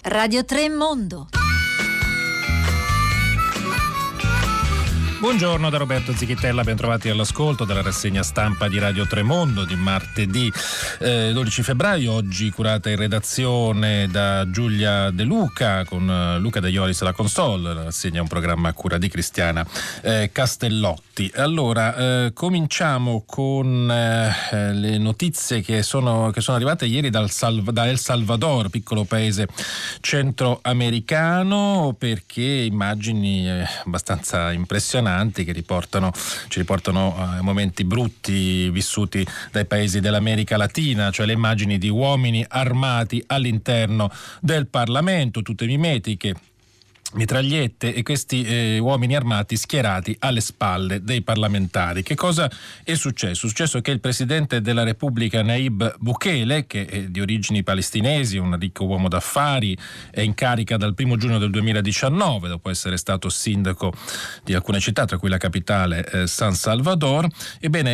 Radio 3 Mondo. Buongiorno da Roberto Zichitella, ben trovati all'ascolto della rassegna stampa di Radio 3 Mondo di martedì 12 febbraio, oggi curata in redazione da Giulia De Luca con Luca De Ioris alla console. La rassegna è un programma a cura di Cristiana Castellotti. Allora, cominciamo con le notizie che sono arrivate ieri da El Salvador, piccolo paese centroamericano, perché immagini abbastanza impressionanti che ci riportano a momenti brutti vissuti dai paesi dell'America Latina, cioè le immagini di uomini armati all'interno del Parlamento, tutte mimetiche, mitragliette, e questi uomini armati schierati alle spalle dei parlamentari. Che cosa è successo? È successo che il presidente della Repubblica Nayib Bukele, che è di origini palestinesi, un ricco uomo d'affari, è in carica dal 1 giugno del 2019 dopo essere stato sindaco di alcune città, tra cui la capitale San Salvador. Ebbene,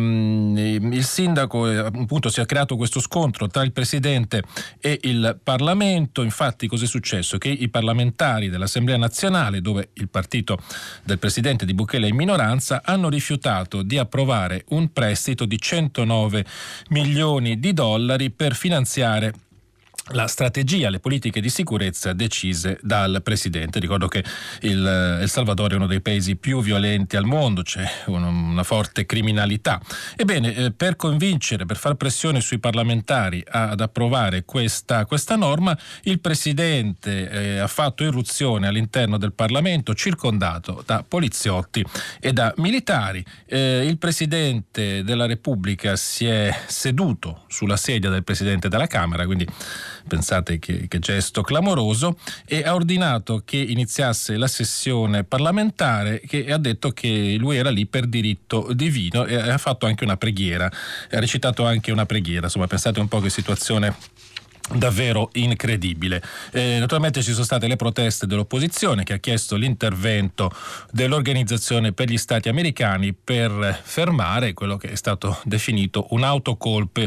il sindaco, appunto, si è creato questo scontro tra il presidente e il Parlamento. Infatti, cos'è successo? Che i parlamentari dell'Assemblea Nazionale, dove il partito del presidente di Bukele è in minoranza, hanno rifiutato di approvare un prestito di 109 milioni di dollari per finanziare la strategia, le politiche di sicurezza decise dal presidente. Ricordo che El Salvador è uno dei paesi più violenti al mondo, c'è una forte criminalità. Ebbene, per far pressione sui parlamentari ad approvare questa norma, il presidente ha fatto irruzione all'interno del Parlamento, circondato da poliziotti e da militari. Il presidente della Repubblica si è seduto sulla sedia del presidente della Camera, quindi pensate che gesto clamoroso, e ha ordinato che iniziasse la sessione parlamentare, che ha detto che lui era lì per diritto divino, e ha fatto anche una preghiera, ha recitato anche una preghiera. Insomma, pensate un po' che situazione davvero incredibile. Naturalmente ci sono state le proteste dell'opposizione, che ha chiesto l'intervento dell'Organizzazione per gli Stati Americani per fermare quello che è stato definito un autocolpo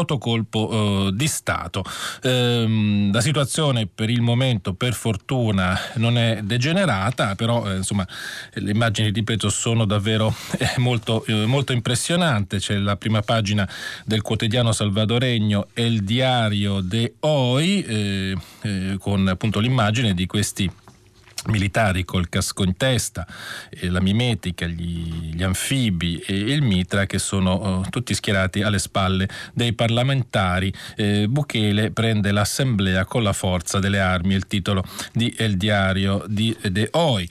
di Stato. La situazione per il momento, per fortuna, non è degenerata, però insomma le immagini, ripeto, sono davvero molto impressionanti. C'è la prima pagina del quotidiano salvadoregno El Diario de Hoy, con appunto l'immagine di questi militari col casco in testa, la mimetica, gli anfibi e il mitra, che sono tutti schierati alle spalle dei parlamentari. Bukele prende l'assemblea con la forza delle armi, è il titolo di El Diario de Hoy.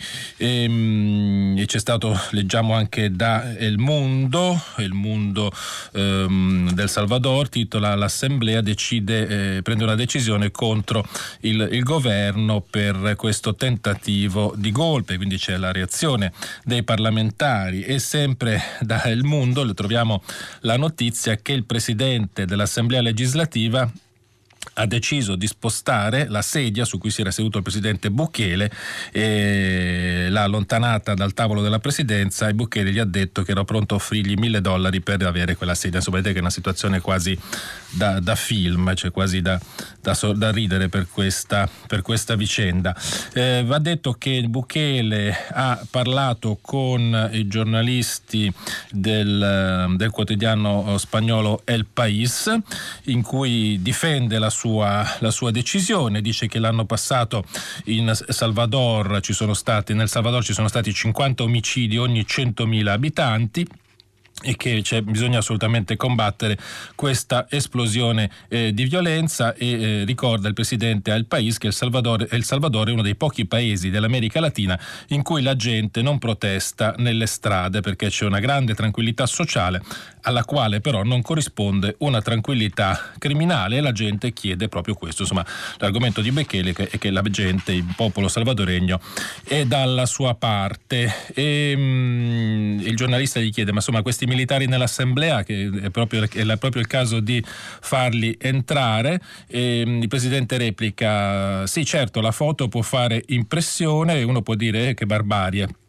E c'è stato, leggiamo anche da Il Mundo del Salvador, titola: l'assemblea prende una decisione contro il governo per questo tentativo di golpe, quindi c'è la reazione dei parlamentari. E sempre da El Mundo troviamo la notizia che il presidente dell'Assemblea legislativa ha deciso di spostare la sedia su cui si era seduto il presidente Bukele, e l'ha allontanata dal tavolo della presidenza, e Bukele gli ha detto che era pronto a offrirgli $1.000 per avere quella sedia. Insomma, vedete che è una situazione quasi da film, cioè quasi da ridere per questa vicenda. Va detto che Bukele ha parlato con i giornalisti del quotidiano spagnolo El País, in cui difende la sua decisione. Dice che l'anno passato nel Salvador ci sono stati 50 omicidi ogni 100.000 abitanti, e che bisogna assolutamente combattere questa esplosione di violenza, e ricorda il presidente al País che El Salvador è uno dei pochi paesi dell'America Latina in cui la gente non protesta nelle strade, perché c'è una grande tranquillità sociale alla quale però non corrisponde una tranquillità criminale, e la gente chiede proprio questo. Insomma, l'argomento di Bukele è che la gente, il popolo salvadoregno, è dalla sua parte. E il giornalista gli chiede: ma insomma, questi militari nell'assemblea, che è proprio il caso di farli entrare? E il presidente replica: sì, certo, la foto può fare impressione e uno può dire che barbarie,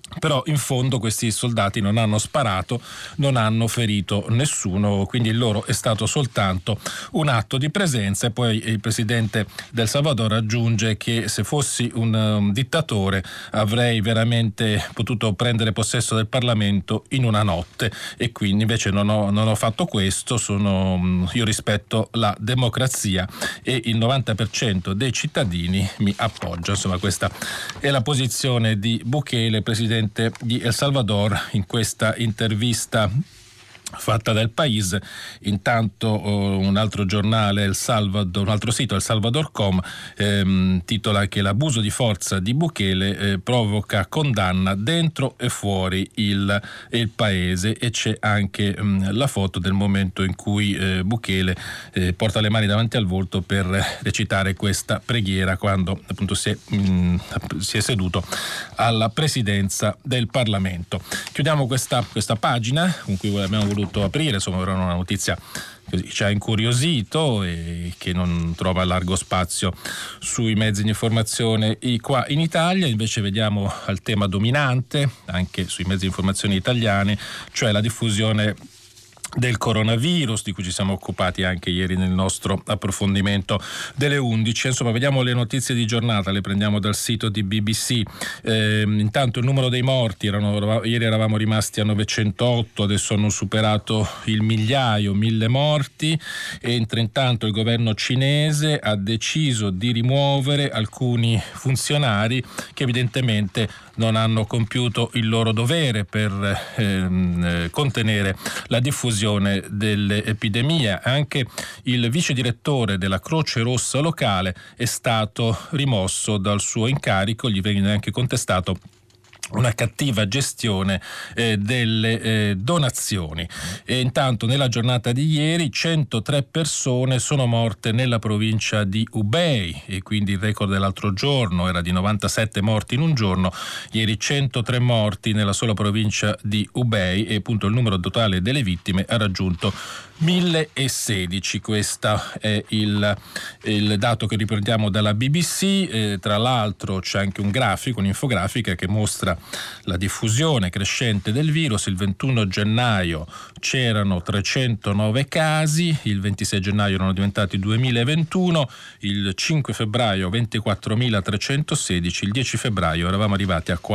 Però in fondo questi soldati non hanno sparato, non hanno ferito nessuno, quindi il loro è stato soltanto un atto di presenza. E poi il presidente del Salvador aggiunge che se fossi un dittatore avrei veramente potuto prendere possesso del Parlamento in una notte, e quindi invece non ho fatto questo. Io rispetto la democrazia e il 90% dei cittadini mi appoggia. Insomma, questa è la posizione di Bukele, presidente di El Salvador, in questa intervista fatta dal País. Intanto un altro giornale, un altro sito, El Salvador.com, titola che l'abuso di forza di Bukele provoca condanna dentro e fuori il paese, e c'è anche la foto del momento in cui Bukele porta le mani davanti al volto per recitare questa preghiera quando appunto si è seduto alla presidenza del Parlamento. Chiudiamo questa pagina con cui abbiamo voluto aprire, insomma, era una notizia che ci ha incuriosito e che non trova largo spazio sui mezzi di informazione qua in Italia. Invece vediamo al tema dominante anche sui mezzi di informazione italiani, cioè la diffusione del coronavirus, di cui ci siamo occupati anche ieri nel nostro approfondimento delle 11. Insomma, vediamo le notizie di giornata, le prendiamo dal sito di BBC. Intanto il numero dei morti, ieri eravamo rimasti a 908, adesso hanno superato il 1.000 morti, e intanto il governo cinese ha deciso di rimuovere alcuni funzionari che evidentemente non hanno compiuto il loro dovere per contenere la diffusione dell'epidemia. Anche il vice direttore della Croce Rossa locale è stato rimosso dal suo incarico, gli viene anche contestato una cattiva gestione delle donazioni. E intanto nella giornata di ieri 103 persone sono morte nella provincia di Hubei, e quindi il record dell'altro giorno era di 97 morti in un giorno. Ieri 103 morti nella sola provincia di Hubei, e appunto il numero totale delle vittime ha raggiunto 1016. Questo è il dato che riprendiamo dalla BBC. Tra l'altro c'è anche un grafico, un'infografica che mostra la diffusione crescente del virus. Il 21 gennaio c'erano 309 casi, il 26 gennaio erano diventati 2021, il 5 febbraio 24.316, il 10 febbraio eravamo arrivati a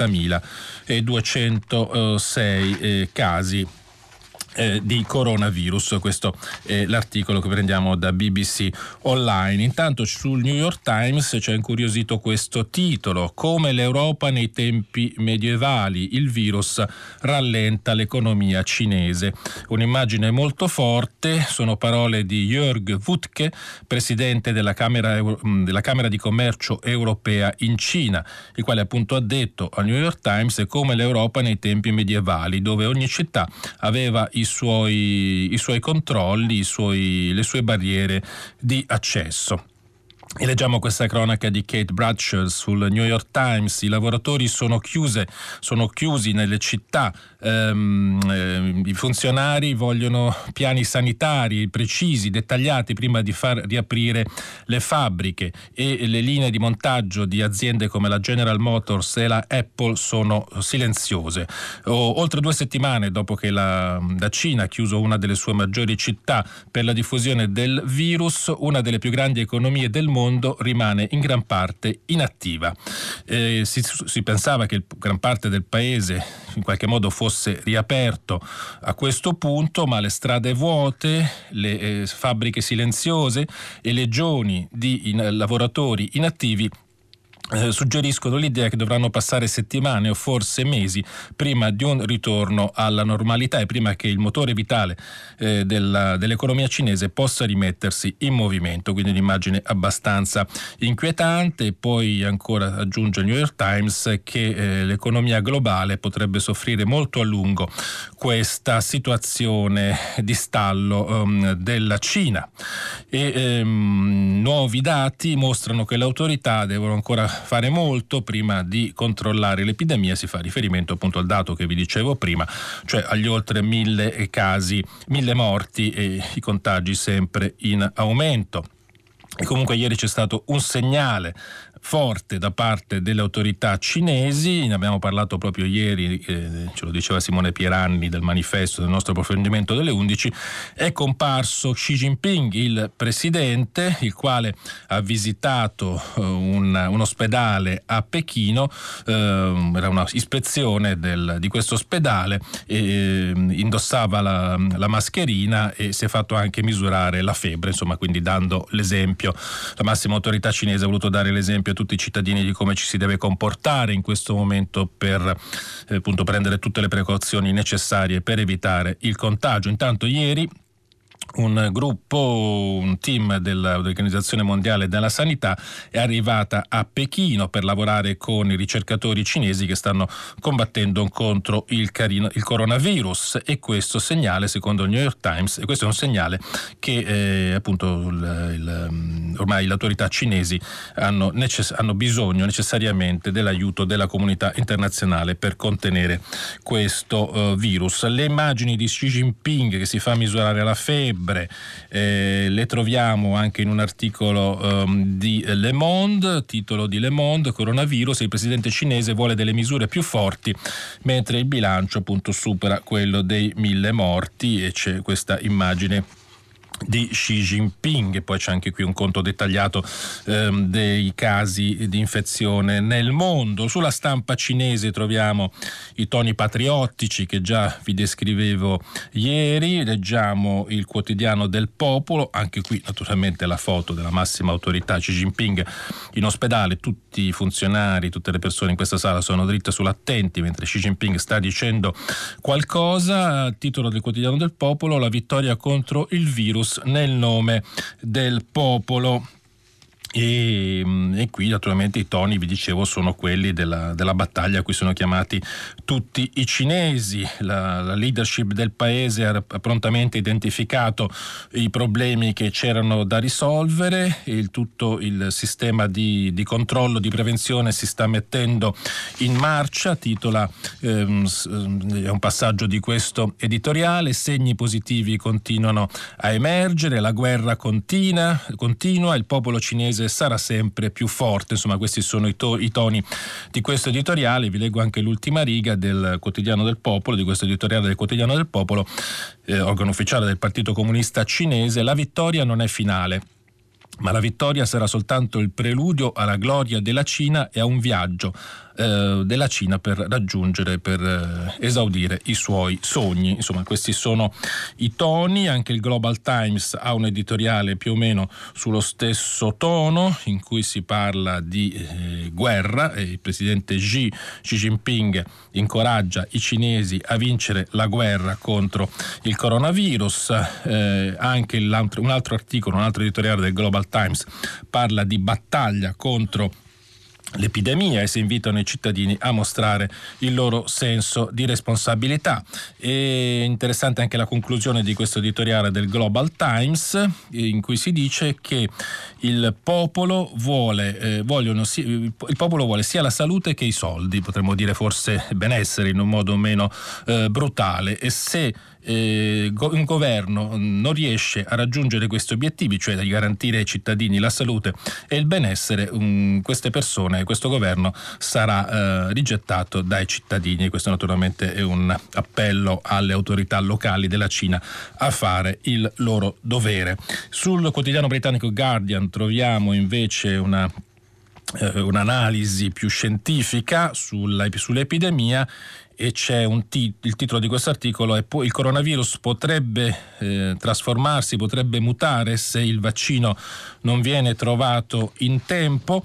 40.206 casi di coronavirus. Questo è l'articolo che prendiamo da BBC Online. Intanto sul New York Times ci ha incuriosito questo titolo: come l'Europa nei tempi medievali, il virus rallenta l'economia cinese. Un'immagine molto forte, sono parole di Jörg Wuttke, presidente della Camera di Commercio Europea in Cina, il quale appunto ha detto al New York Times come l'Europa nei tempi medievali, dove ogni città aveva i suoi controlli, le sue barriere di accesso. E leggiamo questa cronaca di Kate Bradshaw sul New York Times: i lavoratori sono chiusi nelle città, i funzionari vogliono piani sanitari precisi, dettagliati prima di far riaprire le fabbriche, e le linee di montaggio di aziende come la General Motors e la Apple sono silenziose. Oltre 2 settimane dopo che la Cina ha chiuso una delle sue maggiori città per la diffusione del virus, una delle più grandi economie del mondo rimane in gran parte inattiva. Si pensava che gran parte del paese in qualche modo fosse riaperto a questo punto, ma le strade vuote, le fabbriche silenziose e legioni di lavoratori inattivi suggeriscono l'idea che dovranno passare settimane o forse mesi prima di un ritorno alla normalità e prima che il motore vitale dell'economia cinese possa rimettersi in movimento. Quindi un'immagine abbastanza inquietante. Poi ancora aggiunge il New York Times che l'economia globale potrebbe soffrire molto a lungo questa situazione di stallo della Cina, e nuovi dati mostrano che le autorità devono ancora fare molto prima di controllare l'epidemia. Si fa riferimento appunto al dato che vi dicevo prima, cioè agli oltre 1.000 casi, 1.000 morti e i contagi sempre in aumento. E comunque ieri c'è stato un segnale forte da parte delle autorità cinesi. Ne abbiamo parlato proprio ieri, ce lo diceva Simone Pieranni del Manifesto, del nostro approfondimento delle 11. È comparso Xi Jinping, il presidente, il quale ha visitato un ospedale a Pechino. Era una ispezione di questo ospedale, indossava la mascherina e si è fatto anche misurare la febbre, insomma, quindi dando l'esempio. La massima autorità cinese ha voluto dare l'esempio a tutti i cittadini di come ci si deve comportare in questo momento per appunto prendere tutte le precauzioni necessarie per evitare il contagio. Intanto ieri un team dell'Organizzazione Mondiale della Sanità è arrivata a Pechino per lavorare con i ricercatori cinesi che stanno combattendo contro il coronavirus, e questo segnale, secondo il New York Times, questo è un segnale che appunto ormai le autorità cinesi hanno bisogno necessariamente dell'aiuto della comunità internazionale per contenere questo virus. Le immagini di Xi Jinping che si fa misurare la febbre le troviamo anche in un articolo di Le Monde, titolo di Le Monde: coronavirus, il presidente cinese vuole delle misure più forti mentre il bilancio appunto supera quello dei 1.000 morti, e c'è questa immagine di Xi Jinping. E poi c'è anche qui un conto dettagliato dei casi di infezione nel mondo. Sulla stampa cinese troviamo i toni patriottici che già vi descrivevo ieri. Leggiamo il quotidiano del Popolo, anche qui naturalmente la foto della massima autorità, Xi Jinping in ospedale, tutti i funzionari, tutte le persone in questa sala sono dritte sull'attenti mentre Xi Jinping sta dicendo qualcosa. Titolo del quotidiano del Popolo: la vittoria contro il virus nel nome del popolo. E qui naturalmente i toni, vi dicevo, sono quelli della battaglia a cui sono chiamati tutti i cinesi. La leadership del paese ha prontamente identificato i problemi che c'erano da risolvere, e tutto il sistema di controllo, di prevenzione si sta mettendo in marcia. Titola, è un passaggio di questo editoriale: segni positivi continuano a emergere, la guerra continua, il popolo cinese sarà sempre più forte. Insomma, questi sono i toni di questo editoriale. Vi leggo anche l'ultima riga del quotidiano del Popolo, di questo editoriale del quotidiano del Popolo, organo ufficiale del Partito Comunista Cinese: la vittoria non è finale, ma la vittoria sarà soltanto il preludio alla gloria della Cina e a un viaggio della Cina per esaudire i suoi sogni. Insomma, questi sono i toni. Anche il Global Times ha un editoriale più o meno sullo stesso tono, in cui si parla di guerra, e il presidente Xi Jinping incoraggia i cinesi a vincere la guerra contro il coronavirus. Anche un altro articolo, un altro editoriale del Global Times parla di battaglia contro l'epidemia e si invitano i cittadini a mostrare il loro senso di responsabilità. È interessante anche la conclusione di questo editoriale del Global Times, in cui si dice che il popolo vuole sia la salute che i soldi, potremmo dire forse benessere in un modo meno brutale, e se un governo non riesce a raggiungere questi obiettivi, cioè di garantire ai cittadini la salute e il benessere, questo governo sarà rigettato dai cittadini. Questo naturalmente è un appello alle autorità locali della Cina a fare il loro dovere. Sul quotidiano britannico Guardian troviamo invece un'analisi più scientifica sull'epidemia, e c'è il titolo di questo articolo è: il coronavirus potrebbe trasformarsi, potrebbe mutare se il vaccino non viene trovato in tempo.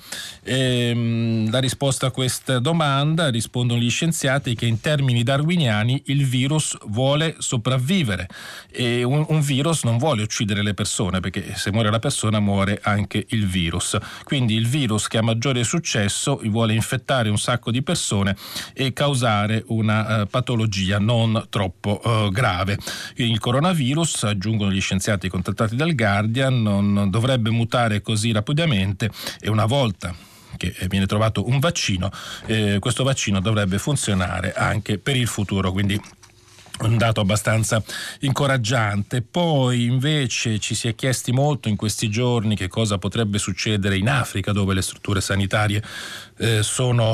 La risposta a questa domanda: rispondono gli scienziati che in termini darwiniani il virus vuole sopravvivere, e un virus non vuole uccidere le persone, perché se muore la persona muore anche il virus. Quindi il virus che ha maggiore successo vuole infettare un sacco di persone e causare una patologia non troppo grave. Il coronavirus, aggiungono gli scienziati contattati dal Guardian, non dovrebbe mutare così rapidamente, e una volta che viene trovato un vaccino, questo vaccino dovrebbe funzionare anche per il futuro. Quindi un dato abbastanza incoraggiante. Poi invece ci si è chiesti molto in questi giorni che cosa potrebbe succedere in Africa, dove le strutture sanitarie sono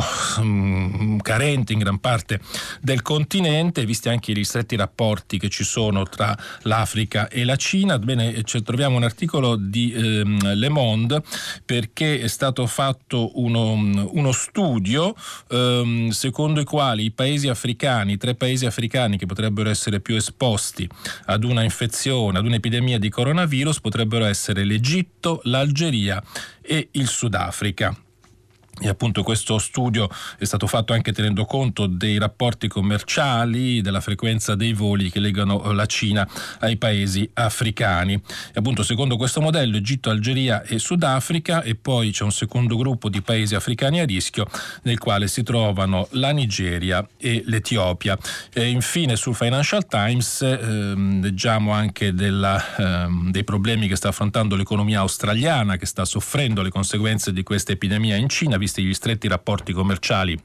carenti in gran parte del continente, visti anche gli stretti rapporti che ci sono tra l'Africa e la Cina. Bene, troviamo un articolo di Le Monde, perché è stato fatto uno studio secondo i quali i paesi africani, 3 paesi africani che potrebbero essere più esposti ad una infezione, ad un'epidemia di coronavirus, potrebbero essere l'Egitto, l'Algeria e il Sudafrica. E appunto questo studio è stato fatto anche tenendo conto dei rapporti commerciali, della frequenza dei voli che legano la Cina ai paesi africani. E appunto secondo questo modello Egitto, Algeria e Sudafrica, e poi c'è un secondo gruppo di paesi africani a rischio nel quale si trovano la Nigeria e l'Etiopia. E infine sul Financial Times leggiamo anche dei problemi che sta affrontando l'economia australiana, che sta soffrendo le conseguenze di questa epidemia in Cina, visti gli stretti rapporti commerciali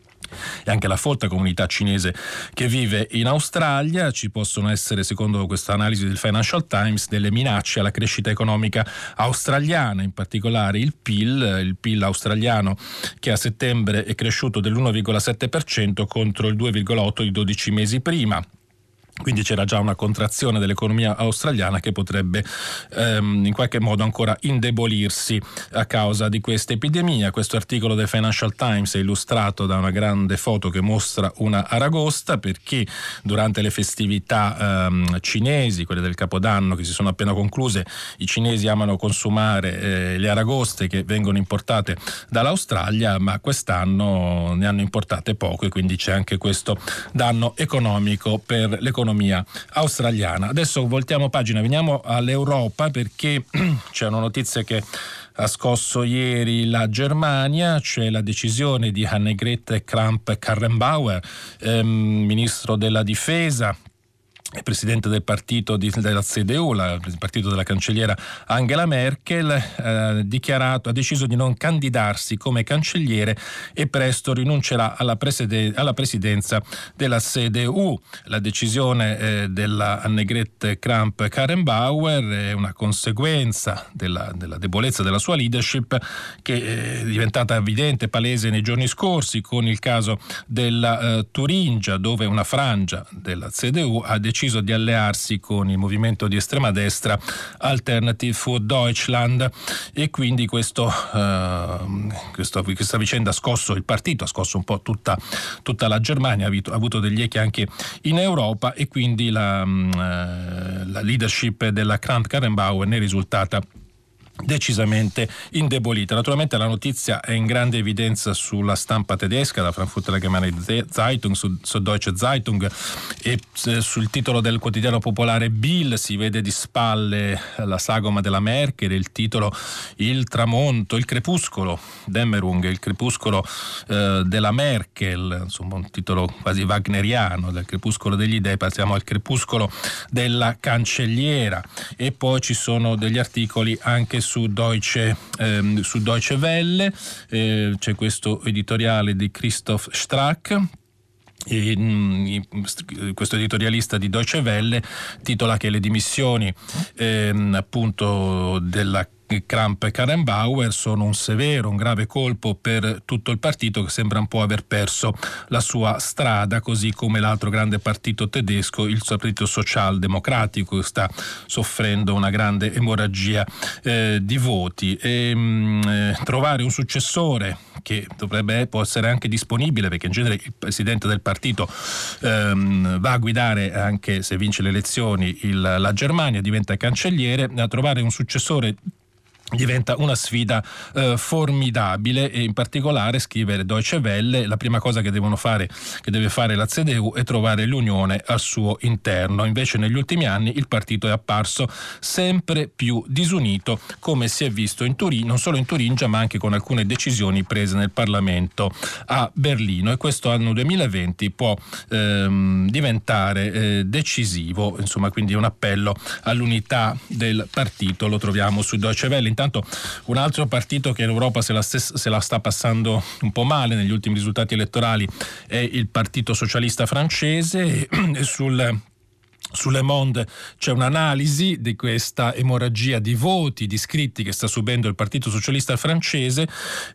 e anche la folta comunità cinese che vive in Australia. Ci possono essere, secondo questa analisi del Financial Times, delle minacce alla crescita economica australiana, in particolare il PIL australiano, che a settembre è cresciuto dell'1,7% contro il 2,8% di 12 mesi prima. Quindi c'era già una contrazione dell'economia australiana che potrebbe in qualche modo ancora indebolirsi a causa di questa epidemia. Questo articolo del Financial Times è illustrato da una grande foto che mostra una aragosta, perché durante le festività cinesi, quelle del Capodanno che si sono appena concluse, i cinesi amano consumare le aragoste che vengono importate dall'Australia, ma quest'anno ne hanno importate poco e quindi c'è anche questo danno economico per l'economia australiana. Adesso voltiamo pagina, veniamo all'Europa, perché c'è una notizia che ha scosso ieri la Germania. C'è la decisione di Annegret Kramp-Karrenbauer, ministro della difesa e presidente del partito della CDU, il partito della cancelliera Angela Merkel, ha deciso di non candidarsi come cancelliere e presto rinuncerà alla presidenza della CDU. La decisione della Annegret Kramp-Karrenbauer è una conseguenza della debolezza della sua leadership, che è diventata evidente, palese nei giorni scorsi con il caso della Turingia, dove una frangia della CDU ha deciso di allearsi con il movimento di estrema destra Alternative für Deutschland, e quindi questa vicenda ha scosso il partito, ha scosso un po' tutta la Germania, ha avuto degli echi anche in Europa, e quindi la leadership della Kramp-Karrenbauer ne è risultata decisamente indebolita. Naturalmente la notizia è in grande evidenza sulla stampa tedesca, la Frankfurter Allgemeine Zeitung, su Deutsche Zeitung, e sul titolo del quotidiano popolare Bild si vede di spalle la sagoma della Merkel, il titolo Il tramonto, il crepuscolo, Dämmerung, il crepuscolo della Merkel, insomma un titolo quasi wagneriano, del crepuscolo degli dei passiamo al crepuscolo della cancelliera. E poi ci sono degli articoli anche su Deutsche Welle, c'è questo editoriale di Christoph Strack. Questo editorialista di Deutsche Welle titola che le dimissioni appunto della Kramp-Karrenbauer sono un grave colpo per tutto il partito, che sembra un po' aver perso la sua strada, così come l'altro grande partito tedesco, il partito socialdemocratico, che sta soffrendo una grande emorragia di voti. Trovare un successore che può essere anche disponibile, perché in genere il presidente del partito va a guidare, anche se vince le elezioni, la Germania, diventa cancelliere. A trovare un successore diventa una sfida formidabile, e in particolare, scrive Deutsche Welle, la prima cosa che deve fare la CDU è trovare l'unione al suo interno. Invece negli ultimi anni il partito è apparso sempre più disunito, come si è visto in Turin, non solo in Turingia ma anche con alcune decisioni prese nel Parlamento a Berlino, e questo anno 2020 può diventare decisivo. Insomma, quindi un appello all'unità del partito lo troviamo su Deutsche Welle. Intanto un altro partito che in Europa se la sta passando un po' male negli ultimi risultati elettorali è il Partito Socialista francese. Su Le Monde c'è un'analisi di questa emorragia di voti, di iscritti che sta subendo il Partito Socialista francese,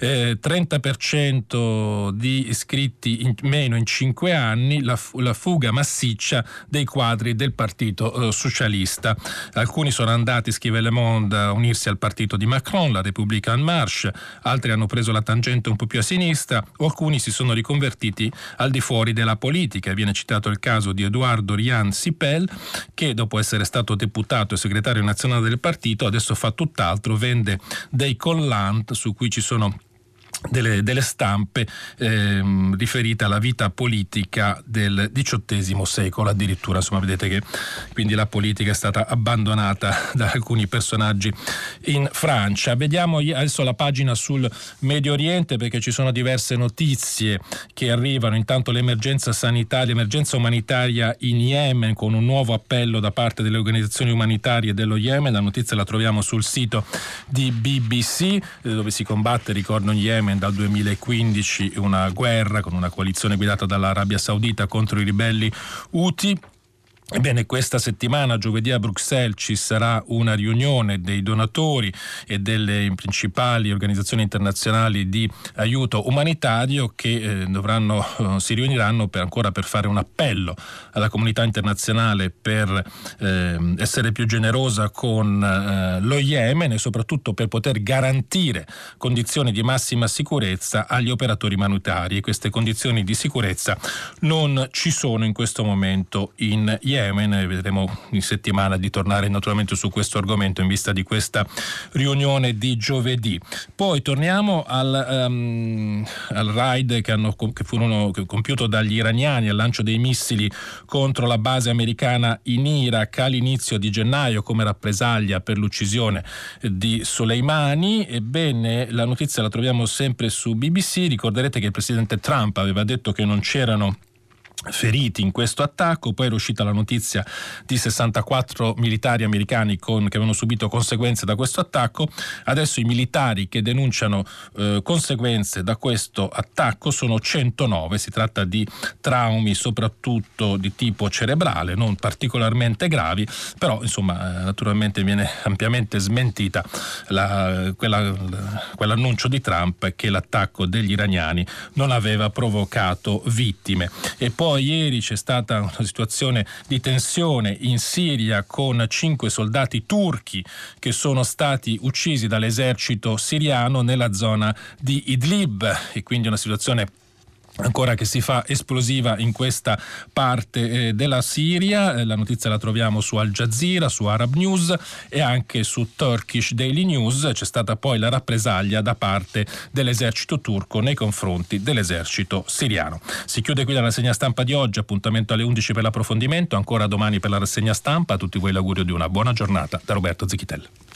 30% di iscritti in meno in 5 anni, la fuga massiccia dei quadri del Partito Socialista. Alcuni sono andati, scrive Le Monde, a unirsi al partito di Macron, la République en Marche, altri hanno preso la tangente un po' più a sinistra, o alcuni si sono riconvertiti al di fuori della politica. Viene citato il caso di Édouard Dorian Sipel, che dopo essere stato deputato e segretario nazionale del partito adesso fa tutt'altro, vende dei collant su cui ci sono delle stampe riferite alla vita politica del XVIII secolo addirittura. Insomma, vedete che quindi la politica è stata abbandonata da alcuni personaggi in Francia. Vediamo adesso la pagina sul Medio Oriente, perché ci sono diverse notizie che arrivano. Intanto l'emergenza sanitaria, l'emergenza umanitaria in Yemen, con un nuovo appello da parte delle organizzazioni umanitarie dello Yemen. La notizia la troviamo sul sito di BBC, dove si combatte, ricordo, in Yemen dal 2015 una guerra con una coalizione guidata dall'Arabia Saudita contro i ribelli Houthi. Ebbene, questa settimana, giovedì, a Bruxelles ci sarà una riunione dei donatori e delle principali organizzazioni internazionali di aiuto umanitario che si riuniranno per fare un appello alla comunità internazionale per essere più generosa con lo Yemen e soprattutto per poter garantire condizioni di massima sicurezza agli operatori umanitari. E queste condizioni di sicurezza non ci sono in questo momento in Yemen. Vedremo in settimana di tornare naturalmente su questo argomento in vista di questa riunione di giovedì. Poi torniamo al raid che furono compiuto dagli iraniani al lancio dei missili contro la base americana in Iraq all'inizio di gennaio come rappresaglia per l'uccisione di Soleimani. Ebbene, la notizia la troviamo sempre su BBC. Ricorderete che il presidente Trump aveva detto che non c'erano feriti in questo attacco, poi era uscita la notizia di 64 militari americani che avevano subito conseguenze da questo attacco. Adesso i militari che denunciano conseguenze da questo attacco sono 109, si tratta di traumi soprattutto di tipo cerebrale, non particolarmente gravi, però insomma naturalmente viene ampiamente smentita quell'annuncio di Trump che l'attacco degli iraniani non aveva provocato vittime. E poi ieri c'è stata una situazione di tensione in Siria con 5 soldati turchi che sono stati uccisi dall'esercito siriano nella zona di Idlib, e quindi una situazione ancora che si fa esplosiva in questa parte della Siria. La notizia la troviamo su Al Jazeera, su Arab News e anche su Turkish Daily News. C'è stata poi la rappresaglia da parte dell'esercito turco nei confronti dell'esercito siriano. Si chiude qui la rassegna stampa di oggi, appuntamento alle 11 per l'approfondimento, ancora domani per la rassegna stampa. A tutti voi l'augurio di una buona giornata da Roberto Zichitella.